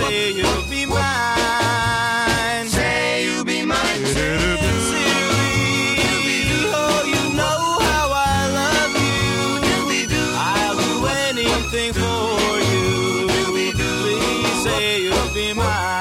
say you'll be mine. Say you'll be mine. Sincerely, oh, you know how I love you. I'll do anything for you. Please say you'll be mine.